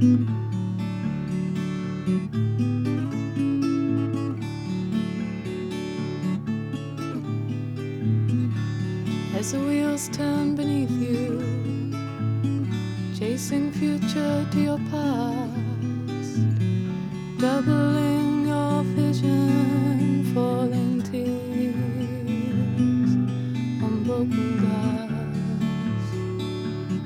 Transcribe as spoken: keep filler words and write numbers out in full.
As the wheels turn beneath you, chasing future to your past, doubling your vision